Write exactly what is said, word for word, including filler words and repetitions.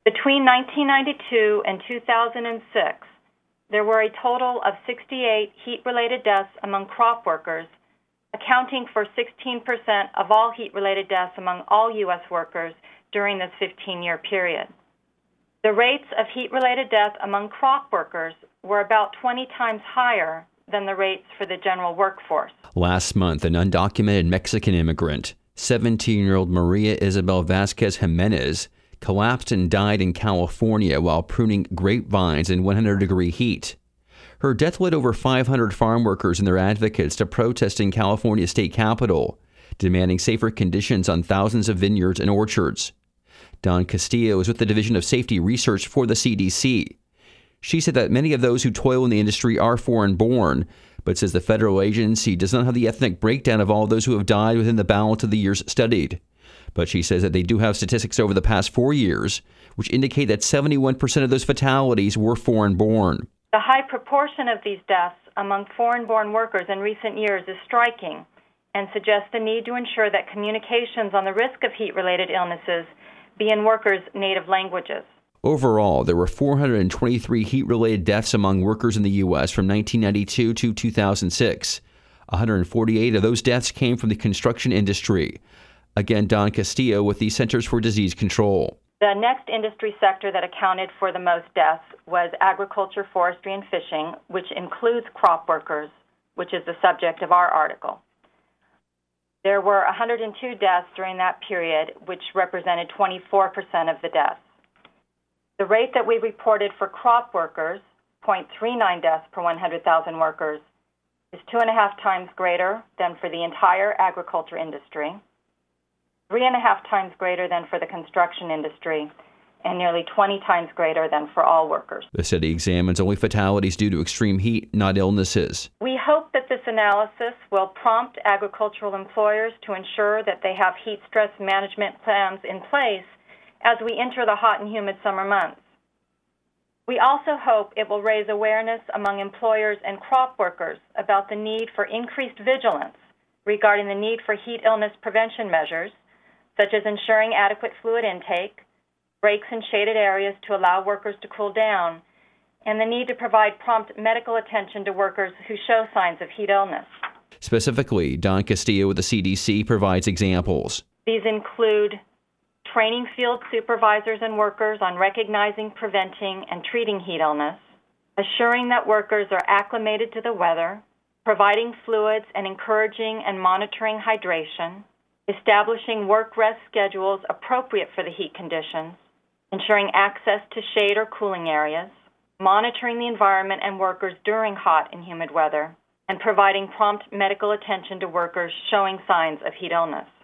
Between nineteen ninety-two and two thousand six, there were a total of sixty-eight heat-related deaths among crop workers, accounting for sixteen percent of all heat-related deaths among all U S workers during this fifteen-year period. The rates of heat-related death among crop workers were about twenty times higher than the rates for the general workforce. Last month, an undocumented Mexican immigrant, seventeen-year-old Maria Isabel Vasquez Jimenez, collapsed and died in California while pruning grapevines in one hundred degree heat. Her death led over five hundred farm workers and their advocates to protest in California's state capitol, demanding safer conditions on thousands of vineyards and orchards. Dawn Castillo is with the Division of Safety Research for the C D C. She said that many of those who toil in the industry are foreign-born, but says the federal agency does not have the ethnic breakdown of all those who have died within the balance of the years studied. But she says that they do have statistics over the past four years, which indicate that seventy-one percent of those fatalities were foreign-born. The high proportion of these deaths among foreign-born workers in recent years is striking and suggests the need to ensure that communications on the risk of heat-related illnesses be in workers' native languages. Overall, there were four hundred twenty-three heat-related deaths among workers in the U S from nineteen ninety-two to two thousand six. one hundred forty-eight of those deaths came from the construction industry. Again, Dawn Castillo with the Centers for Disease Control. The next industry sector that accounted for the most deaths was agriculture, forestry, and fishing, which includes crop workers, which is the subject of our article. There were one hundred two deaths during that period, which represented twenty-four percent of the deaths. The rate that we reported for crop workers, zero point three nine deaths per one hundred thousand workers, is two and a half times greater than for the entire agriculture industry, three and a half times greater than for the construction industry, and nearly twenty times greater than for all workers. The study examines only fatalities due to extreme heat, not illnesses. We hope that this analysis will prompt agricultural employers to ensure that they have heat stress management plans in place as we enter the hot and humid summer months. We also hope it will raise awareness among employers and crop workers about the need for increased vigilance regarding the need for heat illness prevention measures, such as ensuring adequate fluid intake, breaks in shaded areas to allow workers to cool down, and the need to provide prompt medical attention to workers who show signs of heat illness. Specifically, Dawn Castillo with the C D C provides examples. These include training field supervisors and workers on recognizing, preventing, and treating heat illness, assuring that workers are acclimated to the weather, providing fluids and encouraging and monitoring hydration, establishing work-rest schedules appropriate for the heat conditions, ensuring access to shade or cooling areas, monitoring the environment and workers during hot and humid weather, and providing prompt medical attention to workers showing signs of heat illness.